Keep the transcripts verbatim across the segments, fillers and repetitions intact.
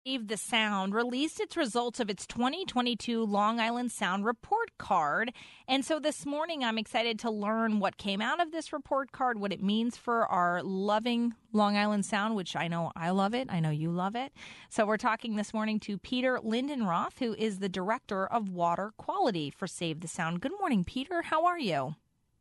Save the Sound released its results of its twenty twenty-two Long Island Sound report card. And so this morning, I'm excited to learn what came out of this report card, what it means for our loving Long Island Sound, which I know I love it. I know you love it. So we're talking this morning to Peter Lindenroth, who is the Director of Water Quality for Save the Sound. Good morning, Peter. How are you?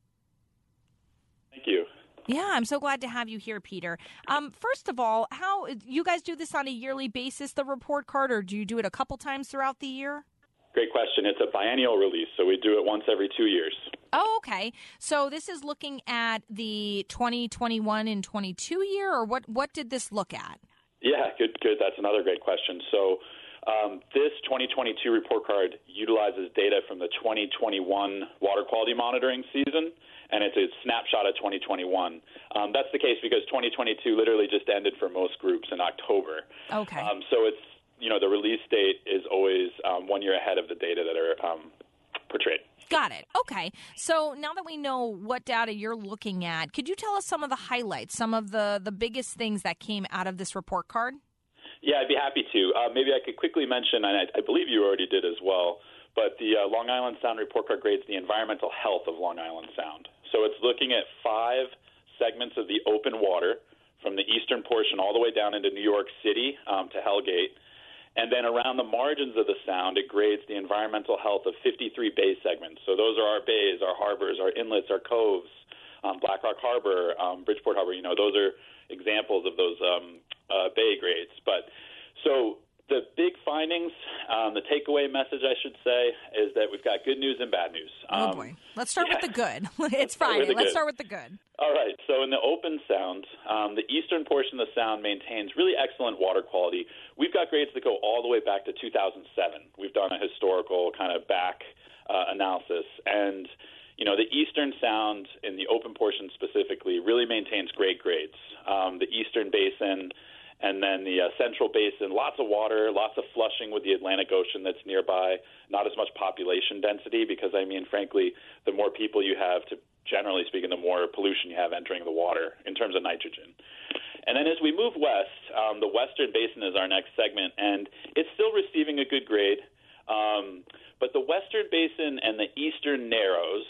Thank you. Yeah, I'm so glad to have you here, Peter. Um, first of all, how you guys do this on a yearly basis, the report card, or do you do it a couple times throughout the year? Great question. It's a biennial release, so we do it once every two years. Oh, okay. So this is looking at the twenty twenty-one and twenty-two year, or what, what did this look at? Yeah, good, good. That's another great question. So um, this twenty twenty-two report card utilizes data from the twenty twenty-one water quality monitoring season, and it's a snapshot of twenty twenty-one. Um, that's the case because twenty twenty-two literally just ended for most groups in October. Okay. Um, so it's, you know, the release date is always um, one year ahead of the data that are um, portrayed. Got it. Okay. So now that we know what data you're looking at, could you tell us some of the highlights, some of the, the biggest things that came out of this report card? Yeah, I'd be happy to. Uh, maybe I could quickly mention, and I, I believe you already did as well, but the uh, Long Island Sound report card grades the environmental health of Long Island Sound. So it's looking at five segments of the open water from the eastern portion all the way down into New York City um, to Hellgate. And then around the margins of the sound, it grades the environmental health of fifty-three bay segments. So those are our bays, our harbors, our inlets, our coves, um, Black Rock Harbor, um, Bridgeport Harbor. You know, those are examples of those um, uh, bay grades. But so the big findings, um, the takeaway message, I should say, is that we've got good news and bad news. Um, oh, boy. Let's start yeah. with the good. It's Friday. Let's good. start with the good. All right. So in the open sound, um, the eastern portion of the sound maintains really excellent water quality. We've got grades that go all the way back to two thousand seven. We've done a historical kind of back uh, analysis. And, you know, the eastern sound in the open portion specifically really maintains great grades. Um, the eastern basin and then the uh, central basin, lots of water, lots of flushing with the Atlantic Ocean that's nearby, not as much population density because, I mean, frankly, the more people you have, to generally speaking, the more pollution you have entering the water in terms of nitrogen. And then as we move west, um, the western basin is our next segment, and it's still receiving a good grade. Um, but the western basin and the eastern narrows,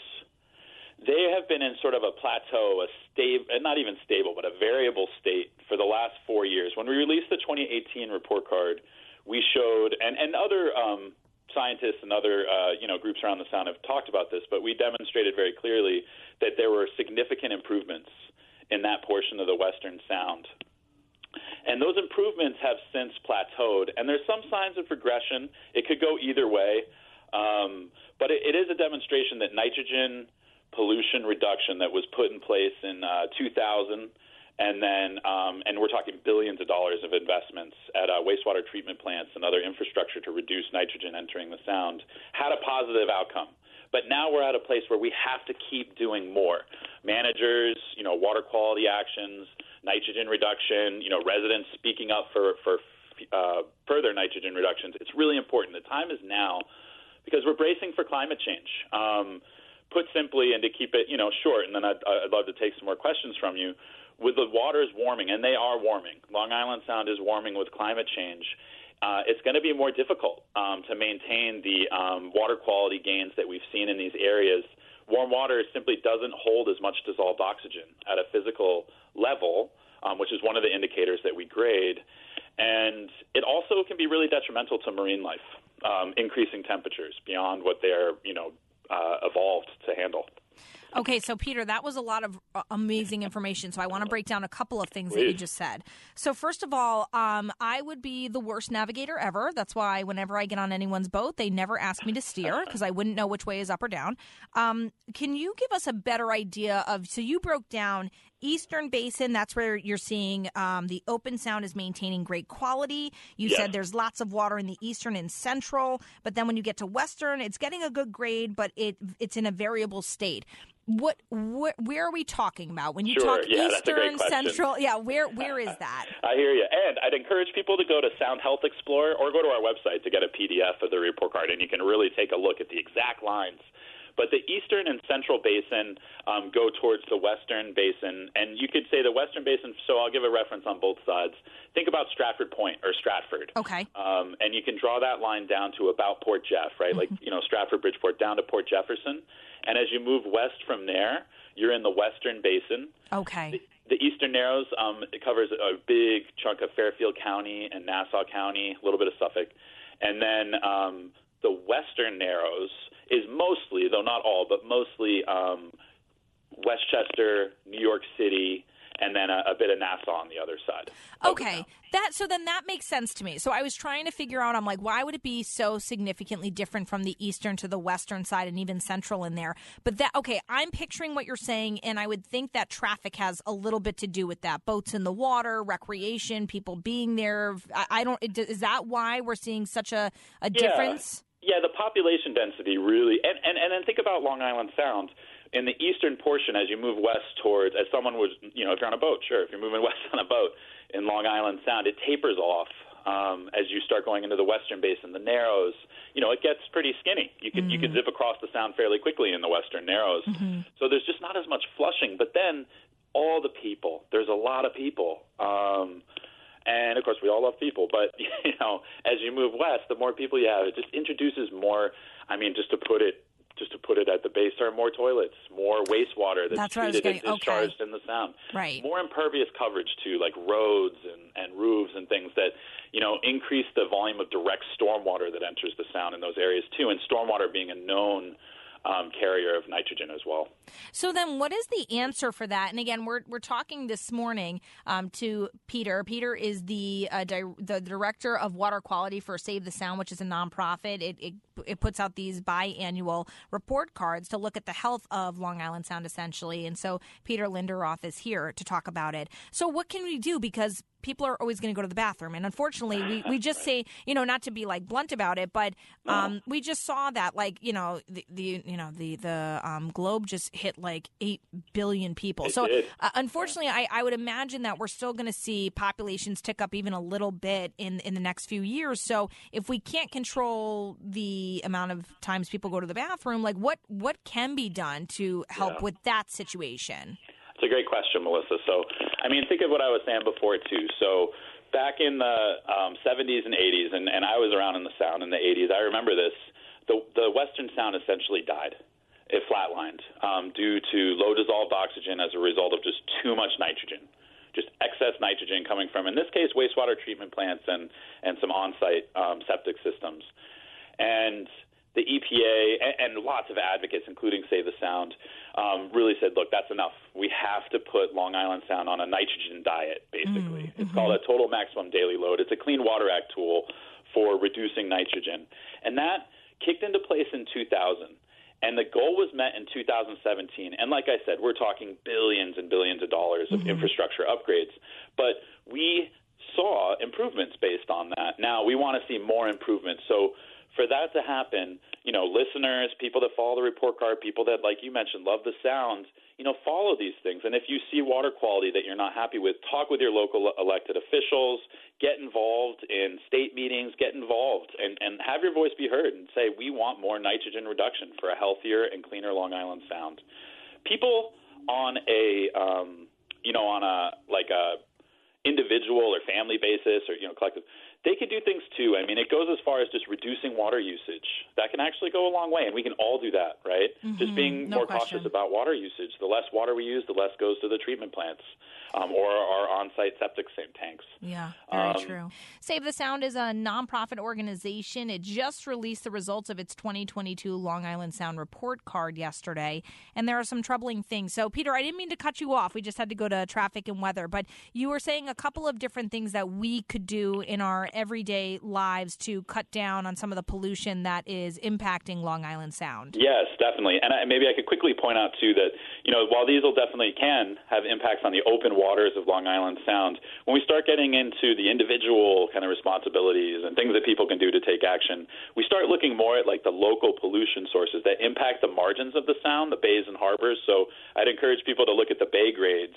they have been in sort of a plateau, a stable, not even stable, but a variable state for the last four years. When we released the twenty eighteen report card, we showed, and, and other um, scientists and other uh, you know groups around the sound have talked about this, but we demonstrated very clearly that there were significant improvements in that portion of the western sound. And those improvements have since plateaued, and there's some signs of progression. It could go either way, um, but it, it is a demonstration that nitrogen pollution reduction that was put in place in uh, two thousand, and then um, and we're talking billions of dollars of investments at uh, wastewater treatment plants and other infrastructure to reduce nitrogen entering the sound, had a positive outcome. But now we're at a place where we have to keep doing more. Managers, you know, water quality actions, nitrogen reduction, you know, residents speaking up for, for uh, further nitrogen reductions. It's really important. The time is now because we're bracing for climate change. Um, put simply, and to keep it, you know, short, and then I'd, I'd love to take some more questions from you, with the waters warming, and they are warming. Long Island Sound is warming with climate change. Uh, it's going to be more difficult um, to maintain the um, water quality gains that we've seen in these areas. Warm water simply doesn't hold as much dissolved oxygen at a physical level, um, which is one of the indicators that we grade. And it also can be really detrimental to marine life, um, increasing temperatures beyond what they're, you know, uh, evolved to handle. Okay, so Peter, that was a lot of uh, amazing information. So I want to break down a couple of things Please. that you just said. So first of all, um, I would be the worst navigator ever. That's why whenever I get on anyone's boat, they never ask me to steer because I wouldn't know which way is up or down. Um, can you give us a better idea of, so you broke down Eastern Basin, that's where you're seeing um, the open sound is maintaining great quality. You yes. said there's lots of water in the Eastern and Central, but then when you get to Western, it's getting a good grade, but it it's in a variable state. What, what where are we talking about when you sure. talk yeah, Eastern, Central? Yeah, where where is that? I hear you. And I'd encourage people to go to Sound Health Explorer or go to our website to get a P D F of the report card, and you can really take a look at the exact lines But the eastern and central basin um, go towards the western basin. And you could say the western basin, so I'll give a reference on both sides. Think about Stratford Point or Stratford. Okay. Um, and you can draw that line down to about Port Jeff, right? Mm-hmm. Like, you know, Stratford, Bridgeport, down to Port Jefferson. And as you move west from there, you're in the western basin. Okay. The, the Eastern Narrows, um, it covers a big chunk of Fairfield County and Nassau County, a little bit of Suffolk. And then um, the Western Narrows is mostly, though not all, but mostly um, Westchester, New York City, and then a, a bit of Nassau on the other side. Okay, that so then that makes sense to me. So I was trying to figure out, I'm like, why would it be so significantly different from the eastern to the western side and even central in there? But that, okay, I'm picturing what you're saying, and I would think that traffic has a little bit to do with that. Boats in the water, recreation, people being there. I, I don't, is that why we're seeing such a, a yeah. difference? Yeah, the population density really, and, and, and then think about Long Island Sound. In the eastern portion, as you move west towards, as someone was, you know, if you're on a boat, sure, if you're moving west on a boat in Long Island Sound, it tapers off um, as you start going into the western basin. The Narrows, you know, it gets pretty skinny. You could mm. you could zip across the Sound fairly quickly in the western Narrows. Mm-hmm. So there's just not as much flushing. But then all the people, there's a lot of people. Um, and, of course, we all love people. But, you know, as you move west, the more people you have, it just introduces more, I mean, just to put it, Just to put it at the base, there are more toilets, more wastewater that's, that's treated getting, and discharged okay. in the Sound. Right. More impervious coverage, too, like roads and, and roofs and things that, you know, increase the volume of direct stormwater that enters the Sound in those areas, too, and stormwater being a known um, carrier of nitrogen as well. So then what is the answer for that? And again, we're we're talking this morning um, to Peter. Peter is the uh, di- the director of water quality for Save the Sound, which is a nonprofit. It, it it puts out these biannual report cards to look at the health of Long Island Sound, essentially. And so Peter Linderoth is here to talk about it. So what can we do? Because people are always going to go to the bathroom. And unfortunately, we, we just say, you know, not to be like blunt about it, but um, we just saw that, like, you know, the, the you know, the, the um, globe just hit like eight billion people. It so did. Uh, unfortunately, I, I would imagine that we're still going to see populations tick up even a little bit in, in the next few years. So if we can't control the amount of times people go to the bathroom, like what, what can be done to help Yeah. with that situation? It's a great question, Melissa. So, I mean, think of what I was saying before, too. So back in the um, seventies and eighties, and, and I was around in the Sound in the eighties, I remember this, the, the Western Sound essentially died. It flatlined um, due to low-dissolved oxygen as a result of just too much nitrogen, just excess nitrogen coming from, in this case, wastewater treatment plants and, and some on-site um, septic systems. And the E P A and, and lots of advocates, including Save the Sound, um, really said, look, that's enough. We have to put Long Island Sound on a nitrogen diet, basically. Mm-hmm. It's called a Total Maximum Daily Load. It's a Clean Water Act tool for reducing nitrogen. And that kicked into place in two thousand. And the goal was met in two thousand seventeen. And like I said, we're talking billions and billions of dollars of mm-hmm. infrastructure upgrades. But we saw improvements based on that. Now we want to see more improvements. So for that to happen, you know, listeners, people that follow the report card, people that, like you mentioned, love the Sound, you know, follow these things. And if you see water quality that you're not happy with, talk with your local elected officials, get involved in state meetings, get involved, and, and have your voice be heard and say, we want more nitrogen reduction for a healthier and cleaner Long Island Sound. People on a, um, you know, on a, like a individual or family basis or, you know, collective, they could do things too. I mean, it goes as far as just reducing water usage. That can actually go a long way, and we can all do that, right? Mm-hmm. Just being no more question. cautious about water usage. The less water we use, the less goes to the treatment plants um, or our on-site septic tanks. Yeah, very um, true. Save the Sound is a nonprofit organization. It just released the results of its twenty twenty-two Long Island Sound report card yesterday, and there are some troubling things. So, Peter, I didn't mean to cut you off. We just had to go to traffic and weather, but you were saying a couple of different things that we could do in our everyday lives to cut down on some of the pollution that is impacting Long Island Sound. Yes, definitely. And I, maybe I could quickly point out, too, that, you know, while diesel definitely can have impacts on the open waters of Long Island Sound, when we start getting into the individual kind of responsibilities and things that people can do to take action, we start looking more at, like, the local pollution sources that impact the margins of the Sound, the bays and harbors. So I'd encourage people to look at the bay grades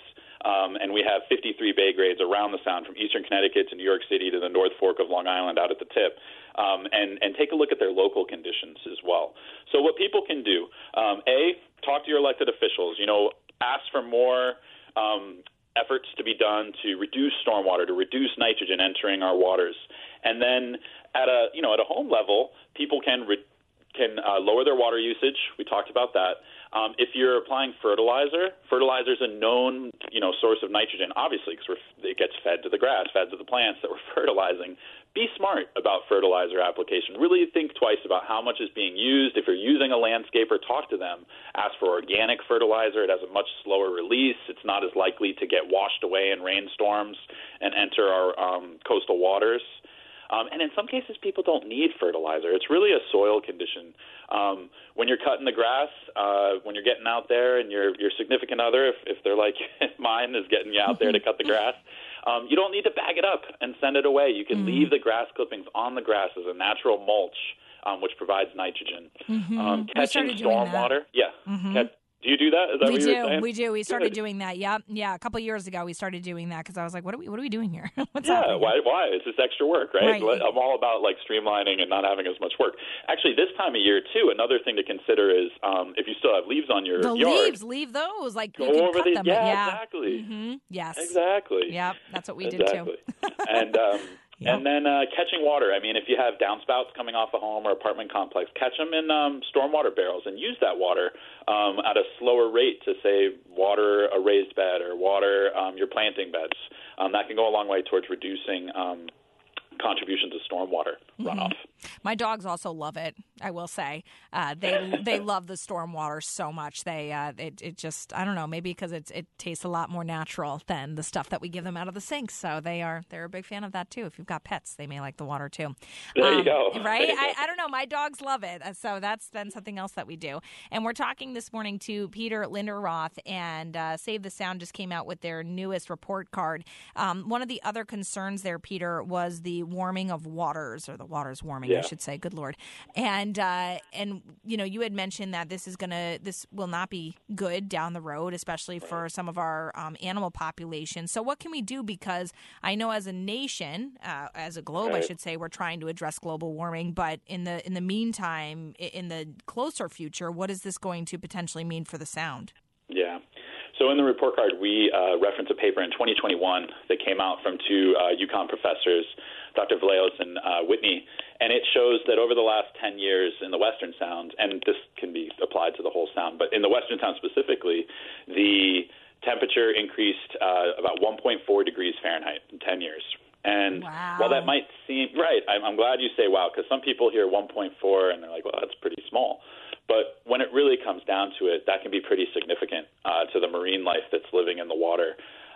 Um, and we have fifty-three bay grades around the Sound, from eastern Connecticut to New York City to the North Fork of Long Island out at the tip, um, and, and take a look at their local conditions as well. So what people can do, um, A, talk to your elected officials, you know, ask for more um, efforts to be done to reduce stormwater, to reduce nitrogen entering our waters. And then at a, you know, at a home level, people can re- can uh, lower their water usage. We talked about that. Um, if you're applying fertilizer, fertilizer is a known, you know, source of nitrogen, obviously, because it gets fed to the grass, fed to the plants that we're fertilizing. Be smart about fertilizer application. Really think twice about how much is being used. If you're using a landscaper, talk to them. Ask for organic fertilizer. It has a much slower release. It's not as likely to get washed away in rainstorms and enter our um, coastal waters. Um, and in some cases, people don't need fertilizer. It's really a soil condition. Um, when you're cutting the grass, uh, when you're getting out there, and your your significant other, if, if they're like mine, is getting you out there to cut the grass, um, you don't need to bag it up and send it away. You can mm-hmm. leave the grass clippings on the grass as a natural mulch, um, which provides nitrogen. Mm-hmm. Um, catching storm water, yeah. Mm-hmm. Catch, Do you do that? Is that we what do. you were saying? We do. We started Good. doing that. Yeah, yeah. A couple of years ago, we started doing that because I was like, "What are we? What are we doing here? What's yeah, happening?" why? Why? It's just extra work, right? right? I'm all about like streamlining and not having as much work. Actually, this time of year too, another thing to consider is um, if you still have leaves on your the yard, leaves, leave those. Like go you can over cut the them. yeah, yeah, exactly. Mm-hmm. Yes, exactly. Yep, that's what we exactly. did too. and. Um, Yep. And then uh, catching water. I mean, if you have downspouts coming off a home or apartment complex, catch them in um, stormwater barrels and use that water um, at a slower rate to, say, water a raised bed or water um, your planting beds. Um, that can go a long way towards reducing um, contribution to stormwater runoff. Mm-hmm. My dogs also love it, I will say. Uh, they they love the stormwater so much. They uh, it, it just, I don't know, maybe because it, it tastes a lot more natural than the stuff that we give them out of the sinks. So they are, they're a big fan of that, too. If you've got pets, they may like the water, too. There um, you go. Right? You go. I, I don't know. My dogs love it. So that's been something else that we do. And we're talking this morning to Peter Linderoth, and uh, Save the Sound just came out with their newest report card. Um, one of the other concerns there, Peter, was the warming of waters, or the waters warming, yeah. I should say. Good Lord. And, uh, and you know, you had mentioned that this is going to, this will not be good down the road, especially right. for some of our um, animal population. So what can we do? Because I know as a nation, uh, as a globe, right. I should say, we're trying to address global warming. But in the in the meantime, in the closer future, what is this going to potentially mean for the Sound? Yeah. So in the report card, we uh, reference a paper in twenty twenty-one that came out from two uh, UConn professors, Doctor Vallejos and uh, Whitney, and it shows that over the last ten years in the Western Sound, and this can be applied to the whole Sound, but in the Western Sound specifically, the temperature increased uh, about one point four degrees Fahrenheit in ten years. And wow. while that might seem – right, I'm, I'm glad you say wow, because some people hear one point four and they're like, well, that's pretty small. But when it really comes down to it, that can be pretty significant uh, to the marine life that's living in the water.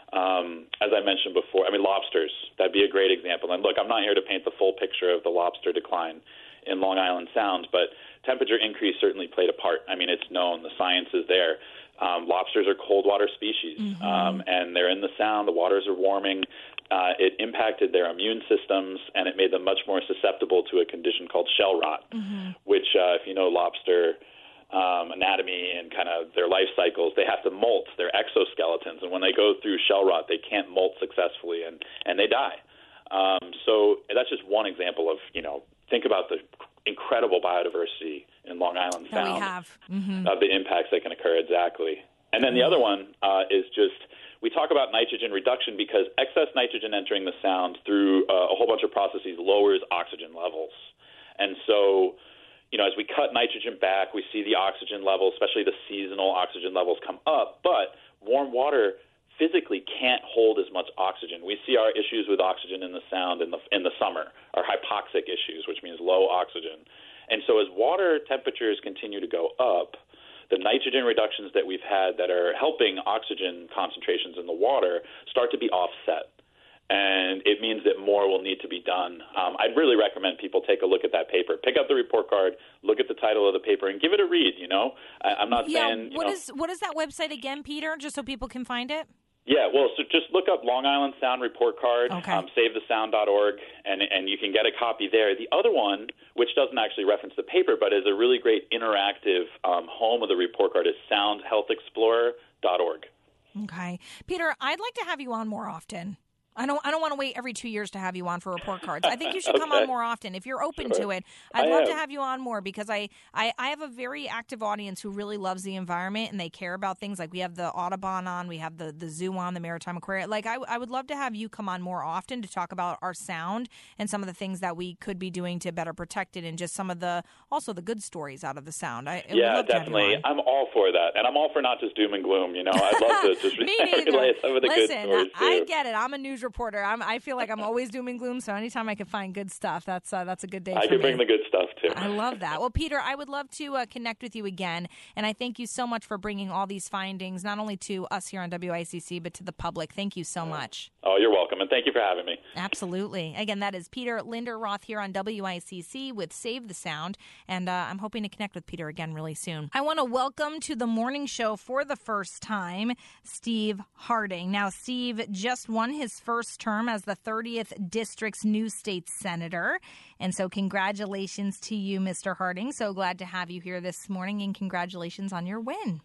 Um, as I mentioned before, I mean, lobsters, that'd be a great example. And look, I'm not here to paint the full picture of the lobster decline in Long Island Sound, but temperature increase certainly played a part. I mean, it's known. The science is there. Um, lobsters are cold water species, mm-hmm. um, and they're in the Sound. The waters are warming. Uh, it impacted their immune systems, and it made them much more susceptible to a condition called shell rot, mm-hmm. which, uh, if you know lobster um, anatomy and kind of their life cycles, they have to molt their exoskeletons, and when they go through shell rot, they can't molt successfully, and, and they die. Um, so that's just one example of, you know, think about the incredible biodiversity in Long Island Sound. That we have. Mm-hmm. Of the impacts that can occur, exactly. And then the other one uh, is just... We talk about nitrogen reduction because excess nitrogen entering the Sound through uh, a whole bunch of processes lowers oxygen levels. And so, you know, as we cut nitrogen back, we see the oxygen level, especially the seasonal oxygen levels, come up. But warm water physically can't hold as much oxygen. We see our issues with oxygen in the Sound in the in the summer, our hypoxic issues, which means low oxygen. And so as water temperatures continue to go up, the nitrogen reductions that we've had that are helping oxygen concentrations in the water start to be offset. And it means that more will need to be done. Um, I'd really recommend people take a look at that paper. Pick up the report card, look at the title of the paper, and give it a read, you know? I, I'm not yeah, saying... You what know, is what is that website again, Peter, just so people can find it? Yeah, well, so just look up Long Island Sound Report Card, okay. um, save the sound dot org, and, and you can get a copy there. The other one, which doesn't actually reference the paper, but is a really great interactive um, home of the report card, is sound health explorer dot org. Okay. Peter, I'd like to have you on more often. I don't I don't want to wait every two years to have you on for report cards. I think you should okay. come on more often. If you're open sure. to it, I'd I love am. to have you on more because I, I, I have a very active audience who really loves the environment and they care about things. Like we have the Audubon on, we have the, the zoo on, the Maritime Aquarium. Like I, I would love to have you come on more often to talk about our sound and some of the things that we could be doing to better protect it and just some of the, also the good stories out of the sound. I, I yeah, would love definitely. To have you on. I'm all for that. And I'm all for not just doom and gloom, you know. I'd love to just relay some of the Listen, good stories, too. I get it. I'm a news reporter. I'm, I feel like I'm always doom and gloom, so anytime I can find good stuff, that's uh, that's a good day I for can me. bring the good stuff, too. I love that. Well, Peter, I would love to uh, connect with you again, and I thank you so much for bringing all these findings, not only to us here on W I C C, but to the public. Thank you so much. Oh, you're welcome, and thank you for having me. Absolutely. Again, that is Peter Linderoth here on W I C C with Save the Sound, and uh, I'm hoping to connect with Peter again really soon. I want to welcome to the morning show for the first time, Steve Harding. Now, Steve just won his first term as the thirtieth District's new state senator, and so congratulations to you, Mister Harding. So glad to have you here this morning, and congratulations on your win.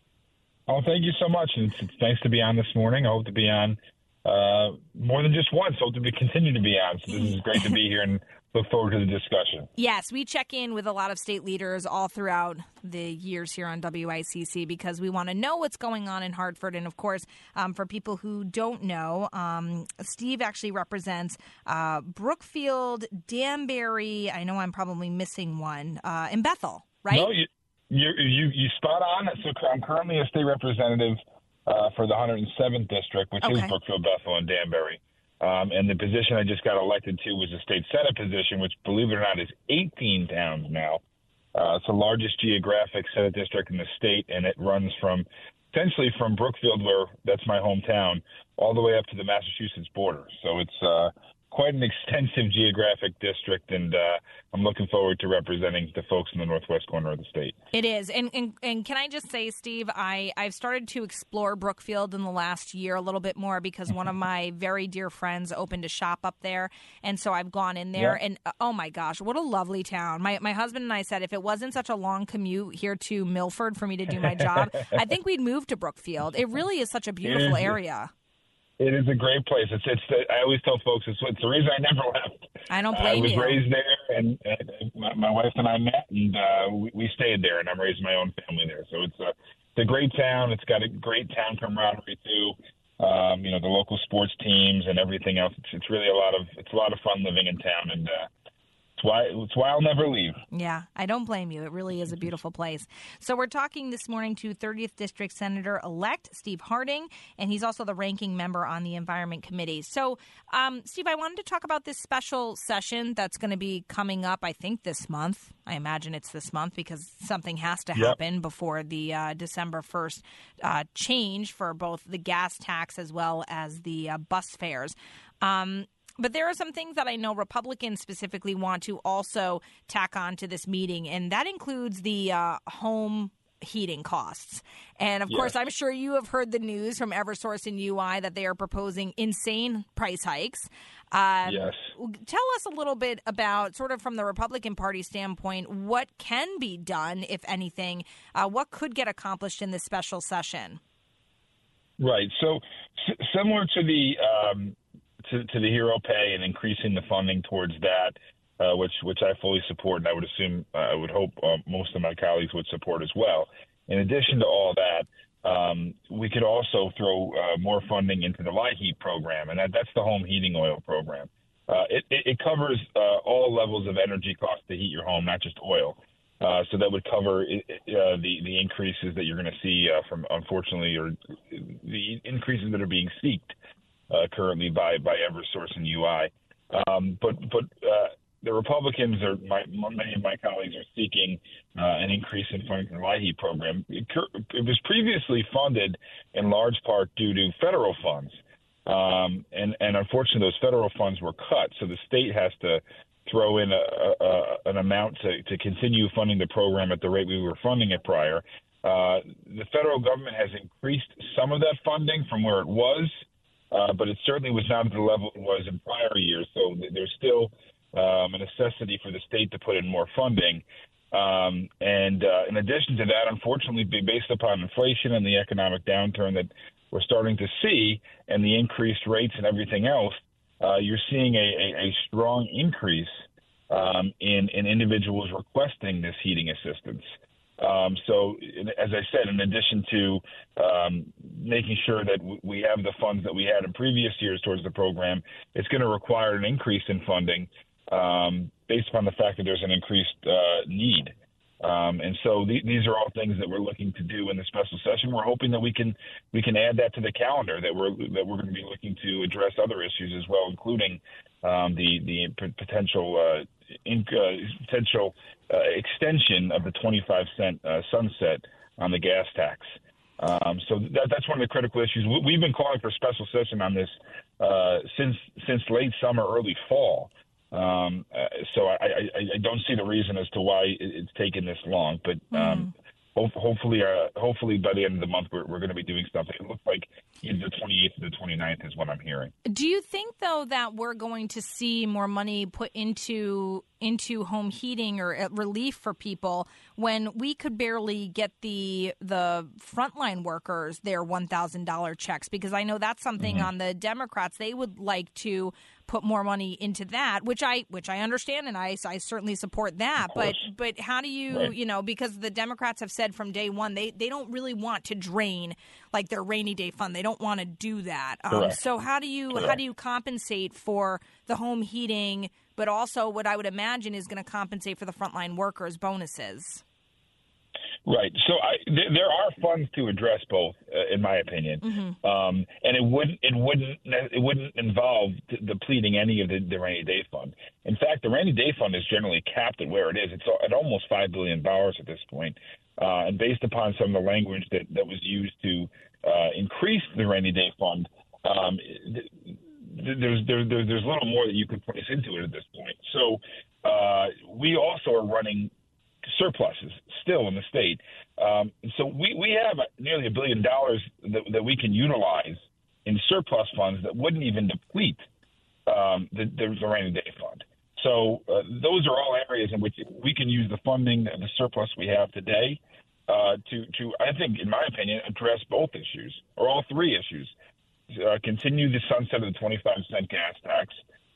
Oh, thank you so much. It's, it's nice to be on this morning. I hope to be on uh, more than just once. I hope to be, continue to be on. So this is great to be here and look forward to the discussion. Yes, we check in with a lot of state leaders all throughout the years here on W I C C because we want to know what's going on in Hartford. And, of course, um, for people who don't know, um, Steve actually represents uh, Brookfield, Danbury. I know I'm probably missing one, uh, and Bethel, right? No, you you you, you spot on. So I'm currently a state representative uh, for the one hundred seventh District, which Okay. is Brookfield, Bethel, and Danbury. Um, and the position I just got elected to was a state senate position, which, believe it or not, is eighteen towns now. Uh, it's the largest geographic senate district in the state, and it runs from essentially from Brookfield, where that's my hometown, all the way up to the Massachusetts border. So it's uh, quite an extensive geographic district, and uh, I'm looking forward to representing the folks in the northwest corner of the state. It is. And, and and can I just say, Steve, I, I've started to explore Brookfield in the last year a little bit more because one of my very dear friends opened a shop up there. And so I've gone in there Yeah. and, uh, oh, my gosh, what a lovely town. My my husband and I said if it wasn't such a long commute here to Milford for me to do my job, I think we'd move to Brookfield. It really is such a beautiful is. area. It is a great place. It's it's. The, I always tell folks it's, it's the reason I never left. I don't I blame was you. raised there, and, and my, my wife and I met, and uh, we, we stayed there, and I'm raising my own family there. So it's a it's a great town. It's got a great town camaraderie too. Um, you know, the local sports teams and everything else. It's, it's really a lot of it's a lot of fun living in town, and uh, it's why it's why I'll never leave. Yeah, I don't blame you. It really is a beautiful place. So we're talking this morning to thirtieth District Senator-elect Steve Harding, and he's also the ranking member on the Environment Committee. So, um, Steve, I wanted to talk about this special session that's going to be coming up, I think, this month. I imagine it's this month because something has to happen yep. before the uh, December first uh, change for both the gas tax as well as the uh, bus fares. Um But there are some things that I know Republicans specifically want to also tack on to this meeting, and that includes the uh, home heating costs. And, of yes. course, I'm sure you have heard the news from Eversource and U I that they are proposing insane price hikes. Um, yes. Tell us a little bit about, sort of from the Republican Party standpoint, what can be done, if anything, uh, what could get accomplished in this special session? Right. So s- similar to the um, – To, to the hero pay and increasing the funding towards that, uh, which which I fully support, and I would assume, uh, I would hope uh, most of my colleagues would support as well. In addition to all that, um, we could also throw uh, more funding into the LIHEAP program, and that, that's the home heating oil program. Uh, it, it, it covers uh, all levels of energy costs to heat your home, not just oil. Uh, so that would cover uh, the the increases that you're going to see uh, from, unfortunately, or the increases that are being seeked. Uh, currently by, by Eversource and U I. Um, but but uh, the Republicans, are my, many of my colleagues are seeking uh, an increase in funding for the LIHEAP program. It, it was previously funded in large part due to federal funds. Um, and, and unfortunately, those federal funds were cut. So the state has to throw in a, a, an amount to, to continue funding the program at the rate we were funding it prior. Uh, the federal government has increased some of that funding from where it was, Uh, but it certainly was not at the level it was in prior years. So there's still um, a necessity for the state to put in more funding. Um, and uh, in addition to that, unfortunately, based upon inflation and the economic downturn that we're starting to see and the increased rates and everything else, uh, you're seeing a, a, a strong increase um, in, in individuals requesting this heating assistance. Um, so, as I said, in addition to um, making sure that w- we have the funds that we had in previous years towards the program, it's going to require an increase in funding um, based upon the fact that there's an increased uh, need. Um, and so th- these are all things that we're looking to do in the special session. We're hoping that we can we can add that to the calendar, that we're that we're going to be looking to address other issues as well, including um, the the p- potential uh, in, uh, potential uh, extension of the twenty-five cent uh, sunset on the gas tax. Um, so that, that's one of the critical issues. We, we've been calling for special session on this uh, since since late summer, early fall. Um, uh, so I, I, I don't see the reason as to why it's taken this long, but um, mm. ho- hopefully, uh, hopefully by the end of the month, we're, we're going to be doing something. It looks like either the twenty-eighth or the twenty-ninth is what I'm hearing. Do you think, though, that we're going to see more money put into into home heating or relief for people when we could barely get the the frontline workers their one thousand dollars checks? Because I know that's something mm-hmm. on the Democrats. They would like to put more money into that, which I which I understand, and I, I certainly support that. But but how do you, right. you know, because the Democrats have said from day one they, they don't really want to drain like their rainy day fund. They don't want to do that. Um, so how do you Correct. how do you compensate for the home heating, but also what I would imagine is going to compensate for the frontline workers' bonuses? Right. So I, th- there are funds to address both, uh, in my opinion, mm-hmm. um, and it wouldn't it wouldn't it wouldn't involve d- depleting any of the, the rainy day fund. In fact, the rainy day fund is generally capped at where it is. It's at almost five billion dollars at this point, uh, and based upon some of the language that, that was used to uh, increase the rainy day fund, um, th- th- there's there, there, there's little more that you could place into it at this point. So uh, we also are running surpluses still in the state. Um, so we, we have nearly a billion dollars that, that we can utilize in surplus funds that wouldn't even deplete um, the, the rainy day fund. So uh, those are all areas in which we can use the funding, the surplus we have today uh, to, to, I think, in my opinion, address both issues or all three issues. Uh, continue the sunset of the twenty-five cent gas tax,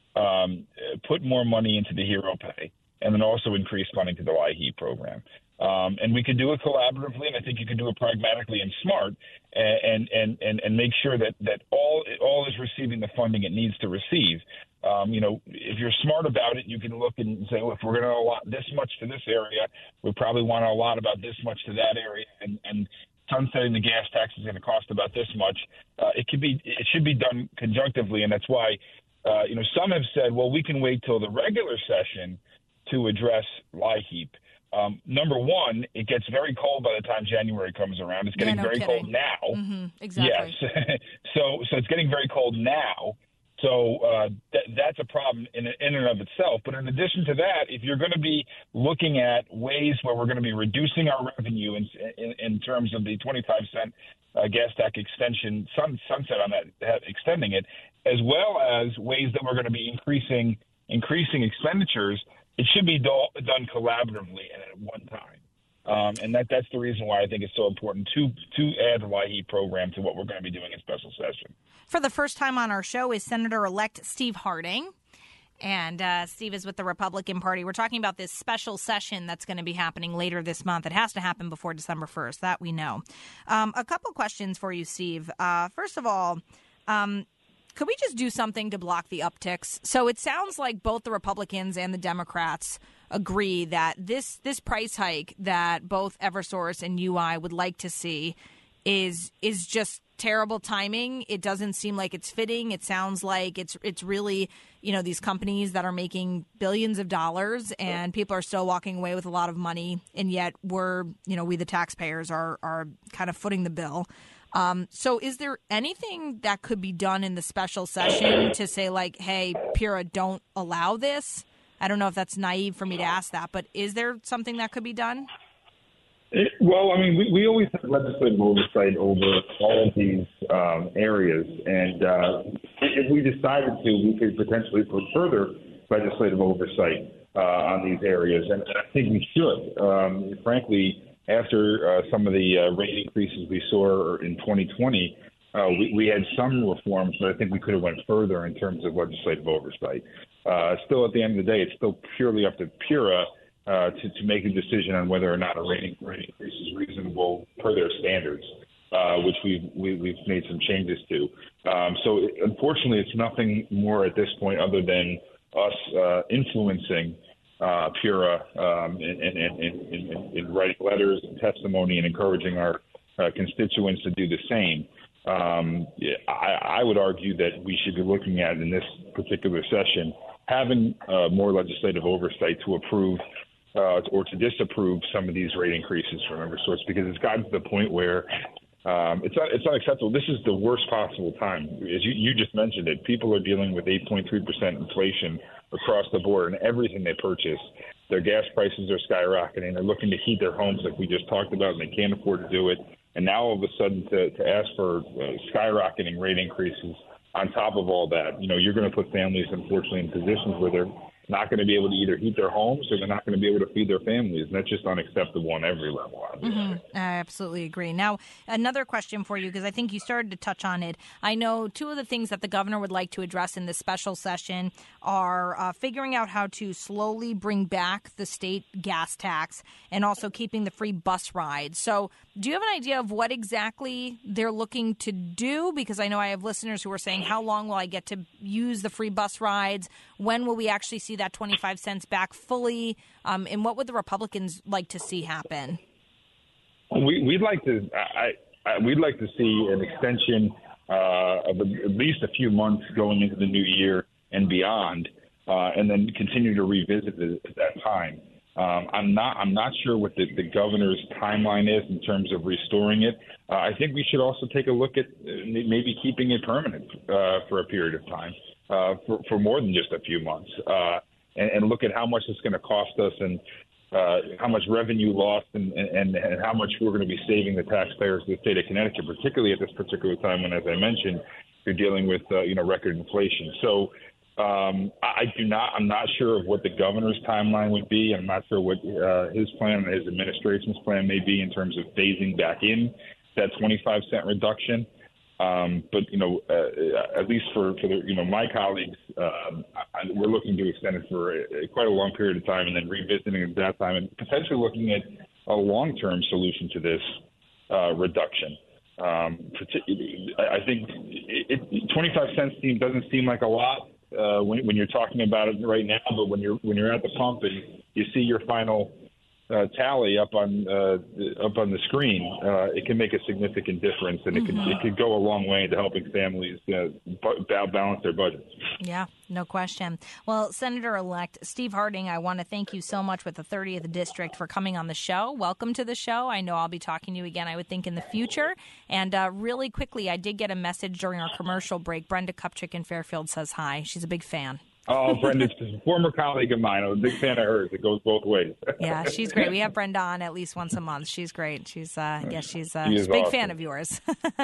um, put more money into the Hero Pay, and then also increase funding to the LIHEAP program. Um, and we can do it collaboratively, and I think you can do it pragmatically and smart, and and and, and make sure that, that all all is receiving the funding it needs to receive. Um, you know, if you're smart about it, you can look and say, well, if we're going to allot this much to this area, we probably want to allot about this much to that area, and, and sunsetting the gas tax is going to cost about this much. Uh, it could be, it should be done conjunctively, and that's why, uh, you know, some have said, well, we can wait till the regular session to address LIHEAP. Um, number one, it gets very cold by the time January comes around. It's getting yeah, no very kidding. cold now. Mm-hmm, exactly. Yes. so so it's getting very cold now. So uh, th- that's a problem in, in and of itself. But in addition to that, if you're going to be looking at ways where we're going to be reducing our revenue in, in, in terms of the twenty-five cent uh, gas tax extension, sun, sunset on that, extending it, as well as ways that we're going to be increasing increasing expenditures, it should be do- done collaboratively and at one time. Um, and that that's the reason why I think it's so important to to add the LIHEAP program to what we're going to be doing in special session. For the first time on our show is Senator-elect Steve Harding. And uh, Steve is with the Republican Party. We're talking about this special session that's going to be happening later this month. It has to happen before December first. That we know. Um, a couple questions for you, Steve. Uh, first of all, um, could we just do something to block the upticks? So it sounds like both the Republicans and the Democrats agree that this this price hike that both Eversource and U I would like to see is is just terrible timing. It doesn't seem like it's fitting. It sounds like it's it's really, you know, these companies that are making billions of dollars and people are still walking away with a lot of money, and yet we're, you know, we the taxpayers are are kind of footing the bill. Um, so is there anything that could be done in the special session to say, like, hey, Pura, don't allow this? I don't know if that's naive for me to ask that, but is there something that could be done? It, well, I mean, we, we always have legislative oversight over all of these um, areas, and uh, if we decided to, we could potentially put further legislative oversight uh, on these areas, and I think we should. Um, frankly, after uh, some of the uh, rate increases we saw in twenty twenty, uh, we, we had some reforms, but I think we could have went further in terms of legislative oversight. Uh, still, at the end of the day, it's still purely up to PURA uh, to, to make a decision on whether or not a rate increase is reasonable per their standards, uh, which we've, we, we've made some changes to. Um, so, it, unfortunately, it's nothing more at this point other than us uh, influencing uh, PURA um, in, in, in, in, in writing letters and testimony and encouraging our uh, constituents to do the same. Um, I, I would argue that we should be looking at, in this particular session, having uh, more legislative oversight to approve uh, or to disapprove some of these rate increases from Eversource, because it's gotten to the point where um, it's not, it's unacceptable. This is the worst possible time. As you, you just mentioned it, people are dealing with eight point three percent inflation across the board in everything they purchase. Their gas prices are skyrocketing. They're looking to heat their homes like we just talked about, and they can't afford to do it. And now all of a sudden to, to ask for uh, skyrocketing rate increases on top of all that, you know, you're going to put families, unfortunately, in positions where they're not going to be able to either heat their homes or they're not going to be able to feed their families. And that's just unacceptable on every level. Mm-hmm. I absolutely agree. Now, another question for you, because I think you started to touch on it. I know two of the things that the governor would like to address in this special session are uh, figuring out how to slowly bring back the state gas tax and also keeping the free bus rides. So do you have an idea of what exactly they're looking to do? Because I know I have listeners who are saying, how long will I get to use the free bus rides? When will we actually see that twenty-five cents back fully? Um, and what would the Republicans like to see happen? We, we'd like to. I, I, we'd like to see an extension uh, of at least a few months going into the new year and beyond, uh, and then continue to revisit it at that time. Um, I'm not. I'm not sure what the, the governor's timeline is in terms of restoring it. Uh, I think we should also take a look at maybe keeping it permanent uh, for a period of time, uh, for, for more than just a few months, uh, and, and look at how much it's going to cost us and uh, how much revenue lost and, and, and how much we're going to be saving the taxpayers of the state of Connecticut, particularly at this particular time when, as I mentioned, you're dealing with uh, you know record inflation. So. Um, I do not. I'm not sure of what the governor's timeline would be. I'm not sure what uh, his plan and his administration's plan may be in terms of phasing back in that twenty-five cent reduction. Um, but you know, uh, at least for, for the, you know my colleagues, um, I, we're looking to extend it for a, quite a long period of time, and then revisiting it at that time, and potentially looking at a long-term solution to this uh, reduction. Um, I think it, it, twenty-five cents seem, doesn't seem like a lot. Uh, when, when you're talking about it right now, but when you're when you're at the pump and you see your final uh, tally up on uh, up on the screen, uh, it can make a significant difference, and it mm-hmm. could it could go a long way into helping families uh, balance their budgets. Yeah, no question. Well, Senator-elect Steve Harding, I want to thank you so much with the thirtieth District for coming on the show. Welcome to the show. I know I'll be talking to you again, I would think, in the future. And uh, really quickly, I did get a message during our commercial break. Brenda Kupchik in Fairfield says hi. She's a big fan. Oh, Brenda's a former colleague of mine. I'm a big fan of hers. It goes both ways. Yeah, she's great. We have Brenda on at least once a month. She's great. She's, uh, yeah, she's, uh, she she's a big awesome. fan of yours.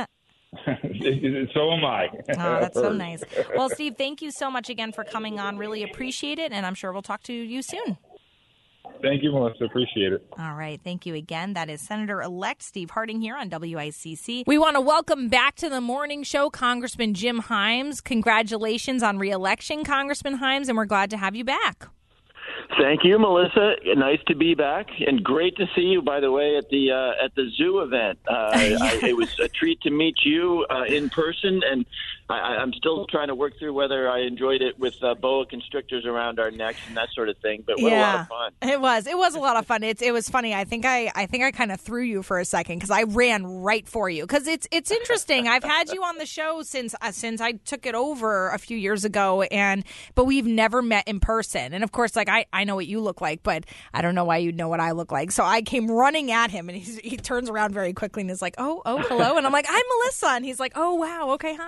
So am I. Oh, that's so nice. Well, Steve, thank you so much again for coming on. Really appreciate it, and I'm sure we'll talk to you soon. Thank you, Melissa. Appreciate it. All right. Thank you again. That is Senator-elect Steve Harding here on W I C C. We want to welcome back to the morning show Congressman Jim Himes. Congratulations on re-election, Congressman Himes, and we're glad to have you back. Thank you, Melissa. Nice to be back, and great to see you, by the way, at the uh, at the zoo event. Uh, I, it was a treat to meet you uh, in person, and I, I'm still trying to work through whether I enjoyed it with uh, boa constrictors around our necks and that sort of thing. But what yeah, a lot of fun! It was. It was a lot of fun. It's. It was funny. I think I. I think I kind of threw you for a second because I ran right for you. Because it's. It's interesting. I've had you on the show since uh, since I took it over a few years ago, and but we've never met in person. And of course, like I. I know what you look like, but I don't know why you'd know what I look like. So I came running at him, and he's, he turns around very quickly and is like, oh, oh, hello. And I'm like, I'm Melissa. And he's like, oh, wow. Okay, hi.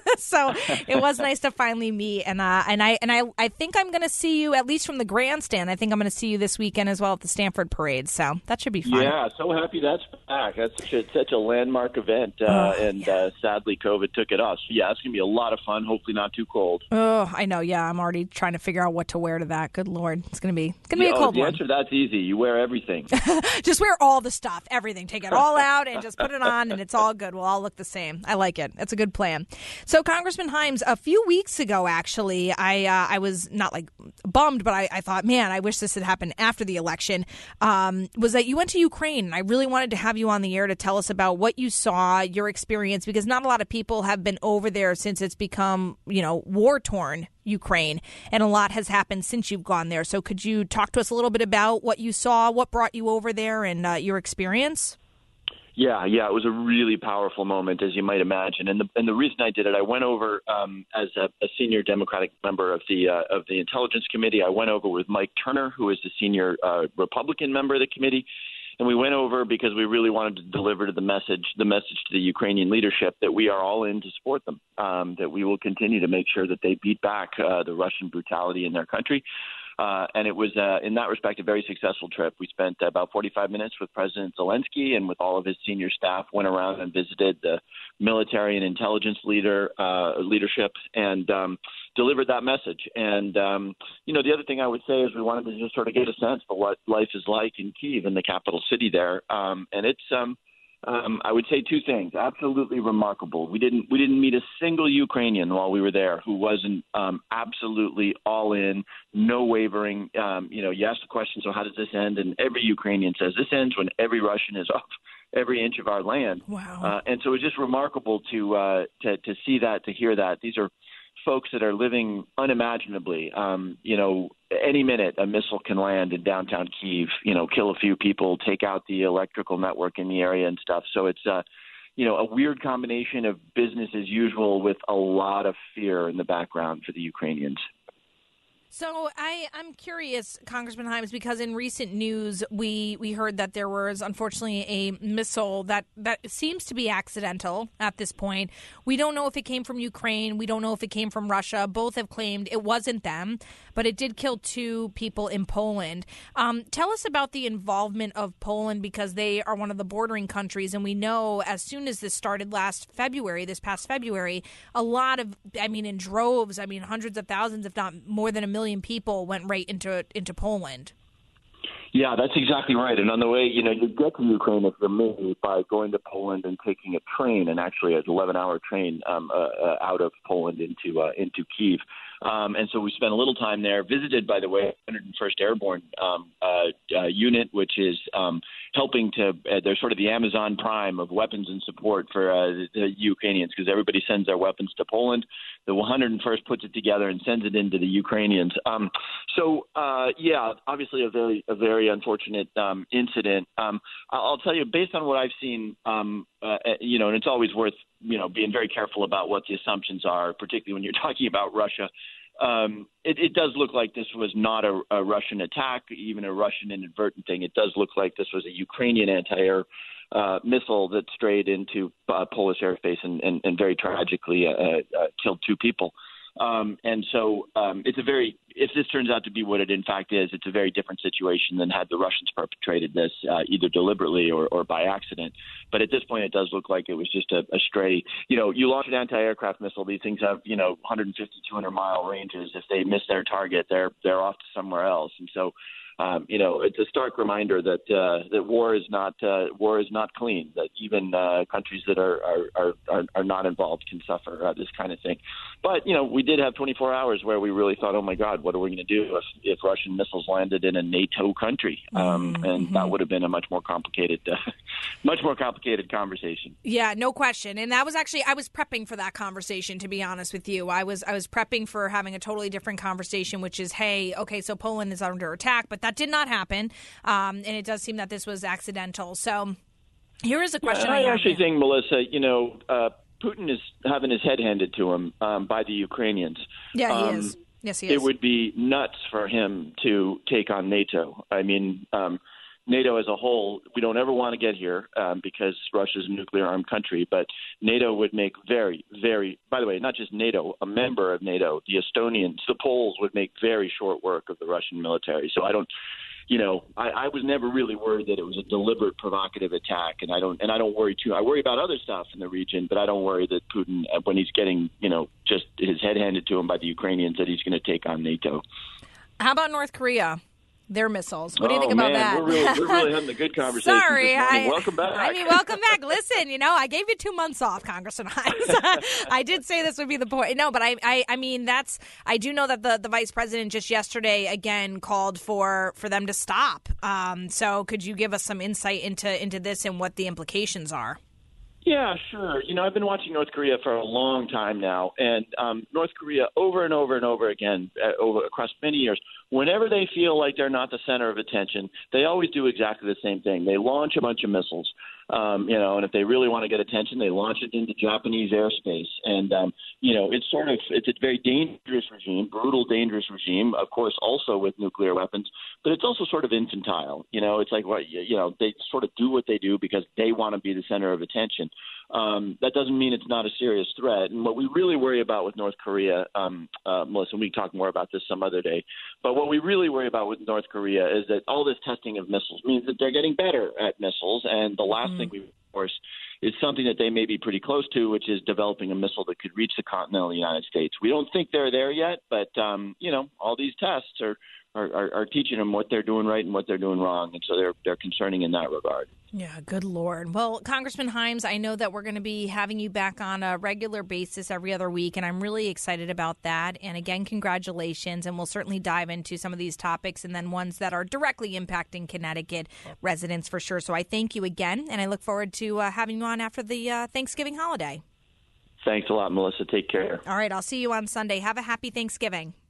So it was nice to finally meet. And uh, and I and I, I think I'm going to see you, at least from the grandstand. I think I'm going to see you this weekend as well at the Stanford Parade. So that should be fun. Yeah, so happy that's back. That's such a, such a landmark event. Uh, oh, and yeah. uh, sadly, COVID took it off. So, yeah, it's going to be a lot of fun. Hopefully not too cold. Oh, I know. Yeah, I'm already trying to figure out what to wear to that. Good Lord. It's going to be it's going to yeah, be a cold oh, the one. answer to that's easy. You wear everything. Just wear all the stuff, everything. Take it all out and just put it on, and it's all good. We'll all look the same. I like it. That's a good plan. So, Congressman Hymes, a few weeks ago, actually, I uh, I was not like bummed, but I, I thought, man, I wish this had happened after the election, um, was that you went to Ukraine. And I really wanted to have you on the air to tell us about what you saw, your experience, because not a lot of people have been over there since it's become, you know, war-torn Ukraine, and a lot has happened since you've gone there. So could you talk to us a little bit about what you saw, what brought you over there, and uh, your experience? Yeah, yeah, it was a really powerful moment, as you might imagine. And the and the reason I did it, I went over um, as a, a senior Democratic member of the uh, of the Intelligence Committee. I went over with Mike Turner, who is the senior uh, Republican member of the committee. And we went over because we really wanted to deliver to the message, the message to the Ukrainian leadership that we are all in to support them, um, that we will continue to make sure that they beat back uh, the Russian brutality in their country. Uh, and it was, uh, in that respect, a very successful trip. We spent about forty-five minutes with President Zelensky and with all of his senior staff, went around and visited the military and intelligence leader uh, leadership and um, delivered that message. And, um, you know, the other thing I would say is we wanted to just sort of get a sense for what life is like in Kyiv, in the capital city there. Um, and it's um, – Um, I would say two things. Absolutely remarkable. We didn't we didn't meet a single Ukrainian while we were there who wasn't um, absolutely all in, no wavering. Um, you know, you ask the question, so how does this end? And every Ukrainian says this ends when every Russian is off every inch of our land. Wow. Uh, and so it's just remarkable to uh, to to see that, to hear that. These are folks that are living unimaginably. Um, you know, any minute a missile can land in downtown Kyiv, you know, kill a few people, take out the electrical network in the area and stuff. So it's, uh, you know, a weird combination of business as usual with a lot of fear in the background for the Ukrainians. So I, I'm curious, Congressman Hymes, because in recent news, we, we heard that there was, unfortunately, a missile that, that seems to be accidental at this point. We don't know if it came from Ukraine. We don't know if it came from Russia. Both have claimed it wasn't them, but it did kill two people in Poland. Um, tell us about the involvement of Poland, because they are one of the bordering countries. And we know as soon as this started last February, this past February, a lot of, I mean, in droves, I mean, hundreds of thousands, if not more than a million people went right into into Poland. Yeah, that's exactly right. And on the way, you know, you get to Ukraine if you're me by going to Poland and taking a train, and actually an eleven-hour train um, uh, uh, out of Poland into uh, into Kyiv. Um, and so we spent a little time there, visited, by the way, one hundred first Airborne um, uh, uh, unit, which is um, helping to uh, – they're sort of the Amazon Prime of weapons and support for uh, the, the Ukrainians, because everybody sends their weapons to Poland. The one hundred first puts it together and sends it into the Ukrainians. Um, so, uh, yeah, obviously a very a very unfortunate um, incident. Um, I'll tell you, based on what I've seen, um, uh, you know, and it's always worth, you know, being very careful about what the assumptions are, particularly when you're talking about Russia. Um, it, it does look like this was not a, a Russian attack, even a Russian inadvertent thing. It does look like this was a Ukrainian anti-air uh, missile that strayed into uh, Polish airspace and, and, and very tragically uh, uh, killed two people. Um, and so um, it's a very – if this turns out to be what it in fact is, it's a very different situation than had the Russians perpetrated this uh, either deliberately or, or by accident. But at this point, it does look like it was just a, a stray – you know, you launch an anti-aircraft missile. These things have, you know, one fifty, two hundred mile ranges. If they miss their target, they're they're off to somewhere else. And so – Um, you know, it's a stark reminder that uh, that war is not uh, war is not clean. That even uh, countries that are are, are are not involved can suffer uh, this kind of thing. But you know, we did have twenty-four hours where we really thought, oh my God, what are we going to do if, if Russian missiles landed in a NATO country? Um, mm-hmm. And that would have been a much more complicated, uh, much more complicated conversation. Yeah, no question. And that was actually I was prepping for that conversation. To be honest with you, I was I was prepping for having a totally different conversation, which is, hey, okay, so Poland is under attack, but that did not happen, um, and it does seem that this was accidental. So here is a question. Yeah, I, I actually think, Melissa, you know, uh, Putin is having his head handed to him um, by the Ukrainians. Yeah, he um, is. Yes, he is. It would be nuts for him to take on NATO. I mean, um, NATO as a whole, we don't ever want to get here um, because Russia's a nuclear-armed country, but NATO would make very, very, by the way, not just NATO, a member of NATO, the Estonians, the Poles would make very short work of the Russian military. So I don't, you know, I, I was never really worried that it was a deliberate provocative attack, and I don't, and I don't worry too. I worry about other stuff in the region, but I don't worry that Putin, when he's getting, you know, just his head handed to him by the Ukrainians, that he's going to take on NATO. How about North Korea? Their missiles. What do you oh, think about man, that? We're really, we're really having a good conversation. Sorry, this morning. I, welcome back. I mean, welcome back. Listen, you know, I gave you two months off, Congressman Himes. I did say this would be the point. No, but I, I, I mean, that's. I do know that the, the vice president just yesterday again called for for them to stop. Um, so, could you give us some insight into into this and what the implications are? Yeah, sure. You know, I've been watching North Korea for a long time now, and um, North Korea over and over and over again, uh, over across many years, whenever they feel like they're not the center of attention, they always do exactly the same thing. They launch a bunch of missiles, um, you know, and if they really want to get attention, they launch it into Japanese airspace. And, um, you know, it's sort of, it's a very dangerous regime, brutal, dangerous regime, of course, also with nuclear weapons, but it's also sort of infantile. You know, it's like, what you know, they sort of do what they do because they want to be the center of attention. Um, that doesn't mean it's not a serious threat. And what we really worry about with North Korea, um, uh, Melissa, and we can talk more about this some other day, but what we really worry about with North Korea is that all this testing of missiles means that they're getting better at missiles. And the last mm-hmm. thing we, of course, is something that they may be pretty close to, which is developing a missile that could reach the continental United States. We don't think they're there yet, but, um, you know, all these tests are, are, are, are teaching them what they're doing right and what they're doing wrong. And so they're, they're concerning in that regard. Yeah, good Lord. Well, Congressman Himes, I know that we're going to be having you back on a regular basis every other week, and I'm really excited about that. And again, congratulations, and we'll certainly dive into some of these topics and then ones that are directly impacting Connecticut residents for sure. So I thank you again, and I look forward to uh, having you on after the uh, Thanksgiving holiday. Thanks a lot, Melissa. Take care. All right, I'll see you on Sunday. Have a happy Thanksgiving.